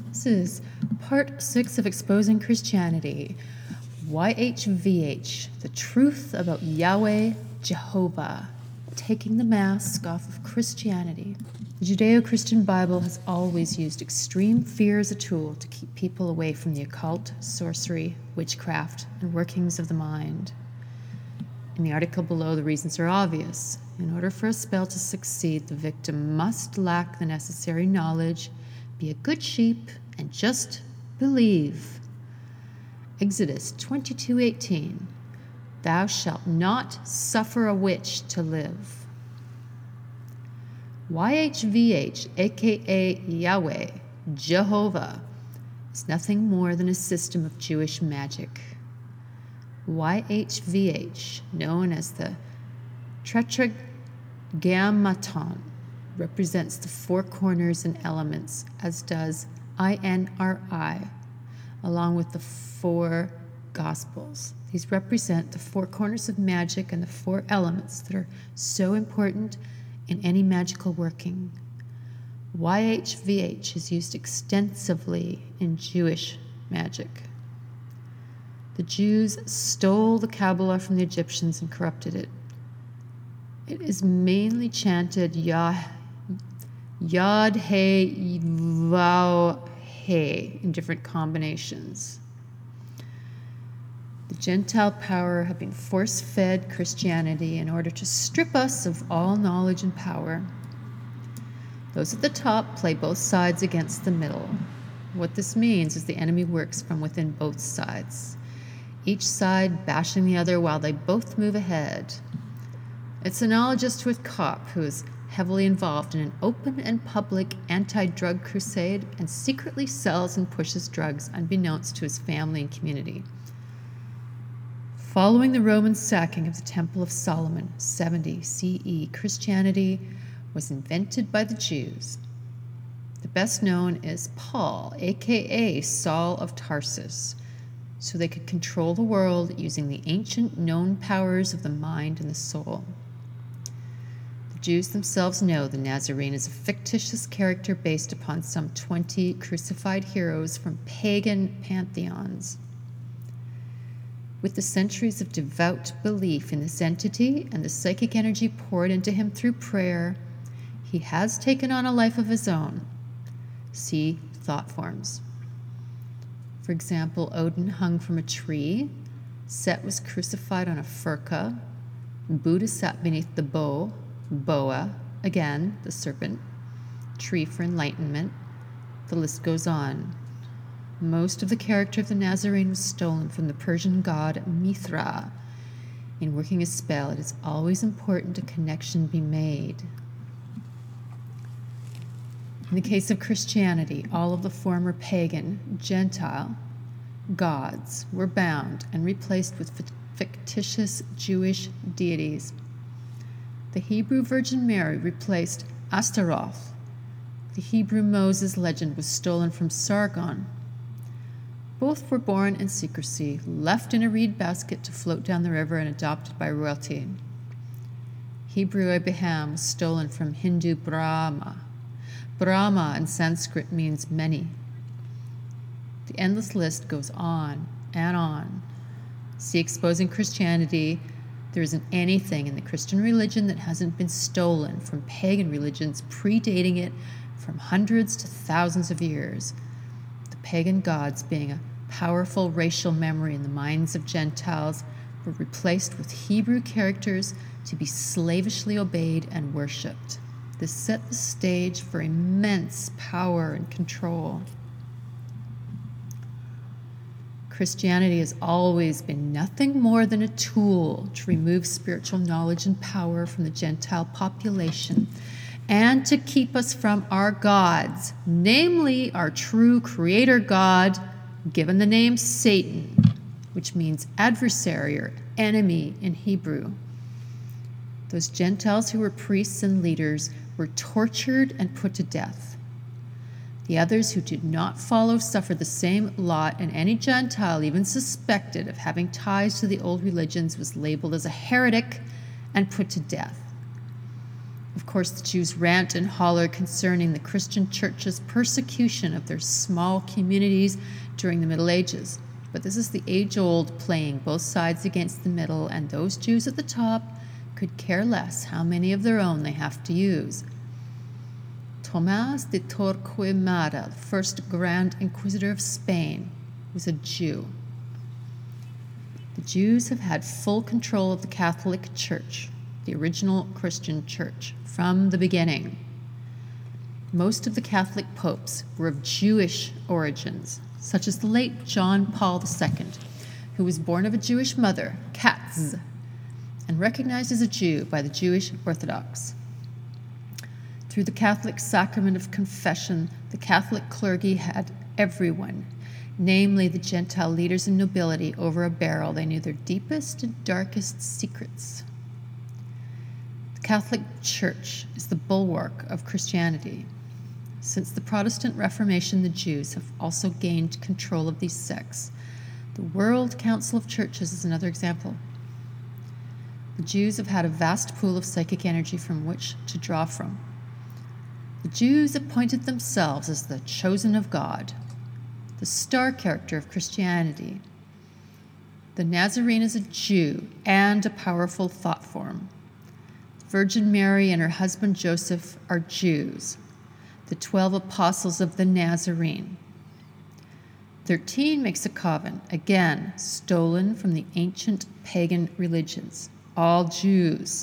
This is part 6 of Exposing Christianity. YHVH, the truth about Yahweh Jehovah, taking the mask off of Christianity. The Judeo-Christian Bible has always used extreme fear as a tool to keep people away from the occult, sorcery, witchcraft, and workings of the mind. In the article below, the reasons are obvious. In order for a spell to succeed, the victim must lack the necessary knowledge, be a good sheep, and just believe. Exodus 22:18. Thou shalt not suffer a witch to live. YHVH, aka Yahweh, Jehovah, is nothing more than a system of Jewish magic. YHVH, known as the Tetragrammaton, represents the four corners and elements, as does INRI, along with the four Gospels. These represent the four corners of magic and the four elements that are so important in any magical working. YHVH is used extensively in Jewish magic. The Jews stole the Kabbalah from the Egyptians and corrupted it. It is mainly chanted Yod He Vav He in different combinations. The Gentile power have been force-fed Christianity in order to strip us of all knowledge and power. Those at the top play both sides against the middle. What this means is the enemy works from within both sides, each side bashing the other while they both move ahead. It's analogous to a cop who is heavily involved in an open and public anti-drug crusade and secretly sells and pushes drugs unbeknownst to his family and community. Following the Roman sacking of the Temple of Solomon, 70 CE, Christianity was invented by the Jews. The best known is Paul, aka Saul of Tarsus, so they could control the world using the ancient known powers of the mind and the soul. The Jews themselves know the Nazarene is a fictitious character based upon some 20 crucified heroes from pagan pantheons. With the centuries of devout belief in this entity and the psychic energy poured into him through prayer, he has taken on a life of his own. See thought forms. For example, Odin hung from a tree, Set was crucified on a furka, Buddha sat beneath the boa, again, the serpent, tree for enlightenment. The list goes on. Most of the character of the Nazarene was stolen from the Persian god Mithra. In working a spell, it is always important a connection be made. In the case of Christianity, all of the former pagan, Gentile gods were bound and replaced with fictitious Jewish deities. The Hebrew Virgin Mary replaced Astaroth. The Hebrew Moses legend was stolen from Sargon. Both were born in secrecy, left in a reed basket to float down the river and adopted by royalty. Hebrew Abraham was stolen from Hindu Brahma. Brahma in Sanskrit means many. The endless list goes on and on. See Exposing Christianity. There isn't anything in the Christian religion that hasn't been stolen from pagan religions, predating it from hundreds to thousands of years. The pagan gods, being a powerful racial memory in the minds of Gentiles, were replaced with Hebrew characters to be slavishly obeyed and worshipped. This set the stage for immense power and control. Christianity has always been nothing more than a tool to remove spiritual knowledge and power from the Gentile population and to keep us from our gods, namely our true creator God, given the name Satan, which means adversary or enemy in Hebrew. Those Gentiles who were priests and leaders were tortured and put to death. The others who did not follow suffered the same lot, and any Gentile even suspected of having ties to the old religions was labeled as a heretic and put to death. Of course, the Jews rant and holler concerning the Christian church's persecution of their small communities during the Middle Ages. But this is the age-old playing both sides against the middle, and those Jews at the top could care less how many of their own they have to use. Tomás de Torquemada, the first Grand Inquisitor of Spain, was a Jew. The Jews have had full control of the Catholic Church, the original Christian church, from the beginning. Most of the Catholic popes were of Jewish origins, such as the late John Paul II, who was born of a Jewish mother, Katz, and recognized as a Jew by the Jewish Orthodox. Through the Catholic sacrament of confession, the Catholic clergy had everyone, namely the Gentile leaders and nobility, over a barrel. They knew their deepest and darkest secrets. The Catholic Church is the bulwark of Christianity. Since the Protestant Reformation, the Jews have also gained control of these sects. The World Council of Churches is another example. The Jews have had a vast pool of psychic energy from which to draw from. The Jews appointed themselves as the chosen of God, the star character of Christianity. The Nazarene is a Jew and a powerful thought form. Virgin Mary and her husband Joseph are Jews, the 12 apostles of the Nazarene. 13 makes a coven, again stolen from the ancient pagan religions, all Jews.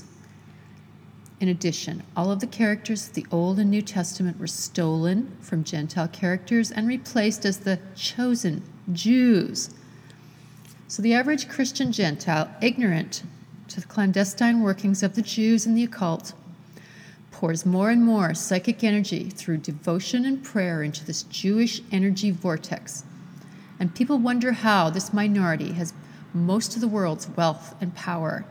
In addition, all of the characters of the Old and New Testament were stolen from Gentile characters and replaced as the chosen Jews. So the average Christian Gentile, ignorant to the clandestine workings of the Jews and the occult, pours more and more psychic energy through devotion and prayer into this Jewish energy vortex. And people wonder how this minority has most of the world's wealth and power.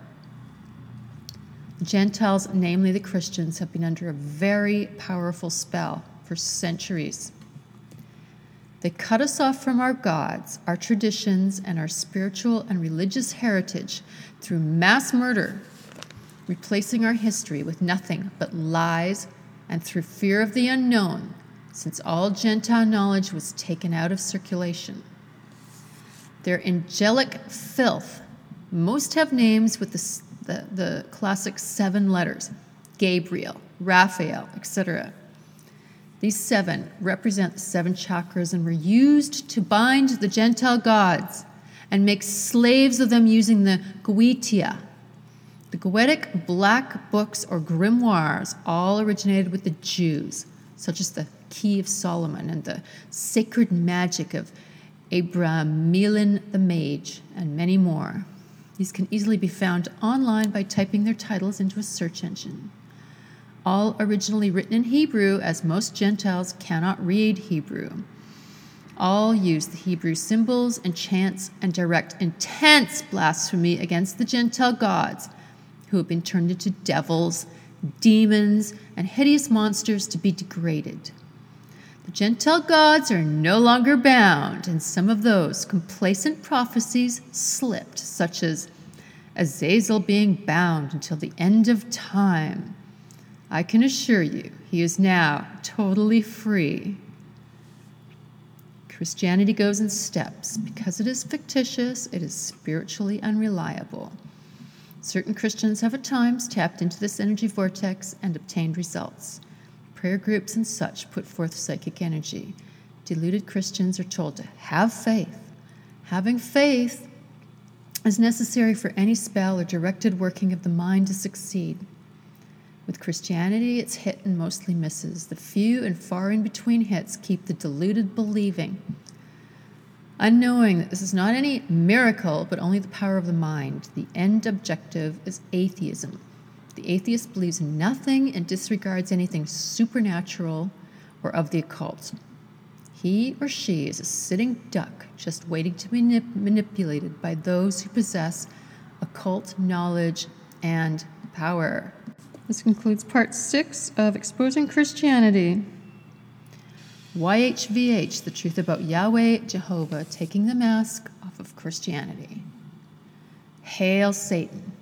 The Gentiles, namely the Christians, have been under a very powerful spell for centuries. They cut us off from our gods, our traditions, and our spiritual and religious heritage through mass murder, replacing our history with nothing but lies, and through fear of the unknown, since all Gentile knowledge was taken out of circulation. Their angelic filth, most have names with the classic 7 letters, Gabriel, Raphael, etc. These 7 represent the 7 chakras and were used to bind the Gentile gods and make slaves of them using the Goetia. The Goetic black books or grimoires all originated with the Jews, such as the Key of Solomon and the Sacred Magic of Abramelin the Mage, and many more. These can easily be found online by typing their titles into a search engine. All originally written in Hebrew, as most Gentiles cannot read Hebrew. All use the Hebrew symbols and chants and direct intense blasphemy against the Gentile gods, who have been turned into devils, demons, and hideous monsters to be degraded. The Gentile gods are no longer bound, and some of those complacent prophecies slipped, such as Azazel being bound until the end of time. I can assure you, he is now totally free. Christianity goes in steps. Because it is fictitious, it is spiritually unreliable. Certain Christians have at times tapped into this energy vortex and obtained results. Prayer groups and such put forth psychic energy. Deluded Christians are told to have faith. Having faith is necessary for any spell or directed working of the mind to succeed. With Christianity, it's hit and mostly misses. The few and far in between hits keep the deluded believing, unknowing that this is not any miracle, but only the power of the mind. The end objective is atheism. The atheist believes in nothing and disregards anything supernatural or of the occult. He or she is a sitting duck just waiting to be manipulated by those who possess occult knowledge and power. This concludes part 6 of Exposing Christianity. YHVH, the truth about Yahweh Jehovah taking the mask off of Christianity. Hail Satan.